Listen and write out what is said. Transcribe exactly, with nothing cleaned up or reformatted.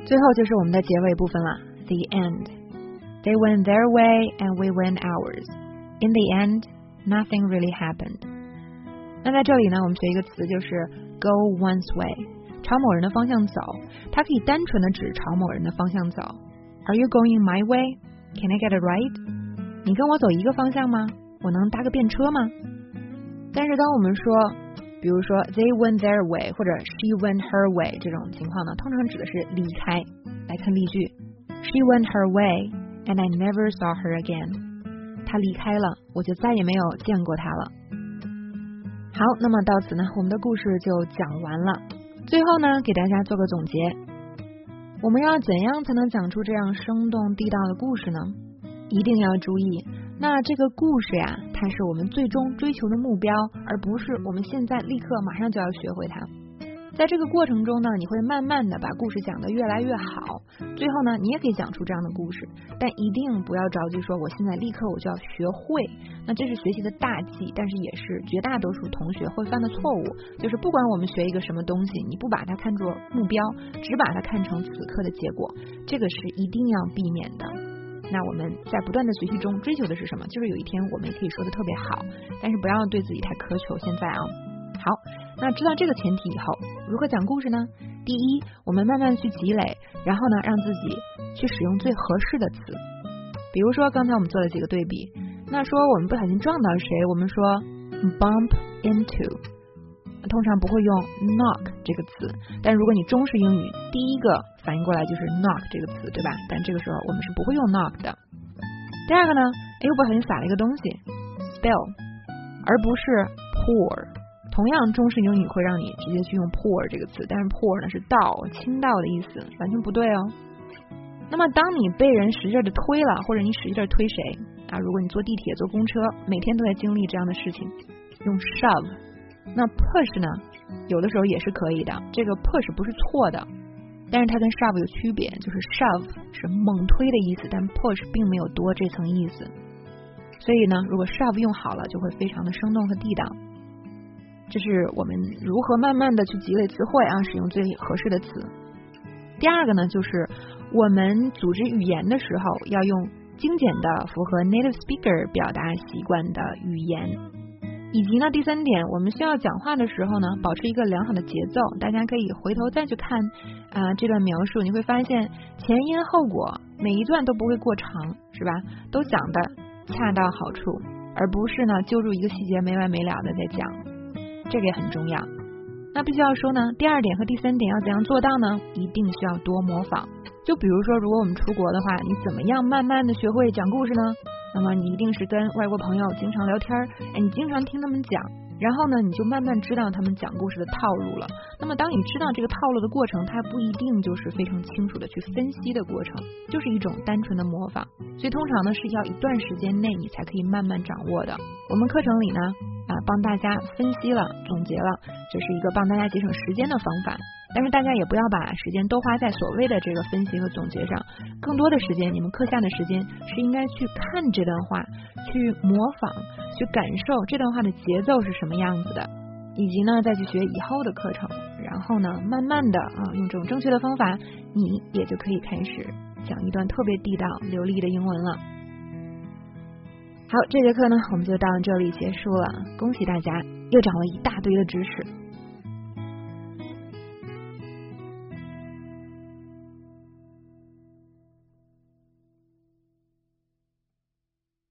最后就是我们的结尾部分了 The end They went their way and we went ours In the end, nothing really happened 那在这里呢，我们学一个词就是 Go one's way 朝某人的方向走，它可以单纯的指朝某人的方向走 Are you going my way? Can I get it right? 你跟我走一个方向吗？我能搭个便车吗？但是当我们说比如说 they went their way 或者 she went her way 这种情况呢，通常指的是离开。来看例句 She went her way and I never saw her again 她离开了，我就再也没有见过她了。好，那么到此呢，我们的故事就讲完了。最后呢，给大家做个总结，我们要怎样才能讲出这样生动地道的故事呢？一定要注意，那这个故事呀，它是我们最终追求的目标，而不是我们现在立刻马上就要学会它。在这个过程中呢，你会慢慢的把故事讲得越来越好，最后呢，你也可以讲出这样的故事，但一定不要着急说我现在立刻我就要学会，那这是学习的大忌，但是也是绝大多数同学会犯的错误，就是不管我们学一个什么东西，你不把它看作目标，只把它看成此刻的结果，这个是一定要避免的。那我们在不断的学习中追求的是什么？就是有一天我们也可以说的特别好，但是不要对自己太苛求。现在啊，好，那知道这个前提以后，如何讲故事呢？第一，我们慢慢去积累，然后呢，让自己去使用最合适的词。比如说刚才我们做了几个对比，那说我们不小心撞到谁，我们说 bump into， 通常不会用 knock 这个词，但如果你中式英语，第一个反应过来就是 knock 这个词，对吧？但这个时候我们是不会用 knock 的。第二个呢，哎，我不小心撒了一个东西 spill， 而不是 pour。同样中式英语会让你直接去用 pour 这个词，但是 pour 呢是倒倾倒的意思，完全不对哦。那么当你被人使劲的推了，或者你使劲推谁啊？如果你坐地铁坐公车，每天都在经历这样的事情，用 shove。那 push 呢，有的时候也是可以的，这个 push 不是错的，但是它跟 shove 有区别，就是 shove 是猛推的意思，但 push 并没有多这层意思。所以呢，如果 shove 用好了，就会非常的生动和地道。这是我们如何慢慢的去积累词汇啊，使用最合适的词。第二个呢，就是我们组织语言的时候要用精简的符合 native speaker 表达习惯的语言，以及呢第三点，我们需要讲话的时候呢，保持一个良好的节奏。大家可以回头再去看啊、呃、这段描述，你会发现前因后果每一段都不会过长，是吧？都讲的恰到好处，而不是呢揪住一个细节没完没了的在讲。这个也很重要。那必须要说呢，第二点和第三点要怎样做到呢？一定需要多模仿。就比如说，如果我们出国的话，你怎么样慢慢的学会讲故事呢？那么你一定是跟外国朋友经常聊天，哎，你经常听他们讲，然后呢，你就慢慢知道他们讲故事的套路了。那么当你知道这个套路的过程，它不一定就是非常清楚的去分析的过程，就是一种单纯的模仿。所以通常呢是要一段时间内你才可以慢慢掌握的。我们课程里呢啊，帮大家分析了，总结了，这是一个帮大家节省时间的方法。但是大家也不要把时间都花在所谓的这个分析和总结上，更多的时间，你们课下的时间是应该去看这段话，去模仿，去感受这段话的节奏是什么样子的，以及呢再去学以后的课程。然后呢，慢慢的啊，用这种正确的方法，你也就可以开始讲一段特别地道流利的英文了。好，这节课呢我们就到这里结束了，恭喜大家又掌握一大堆的知识。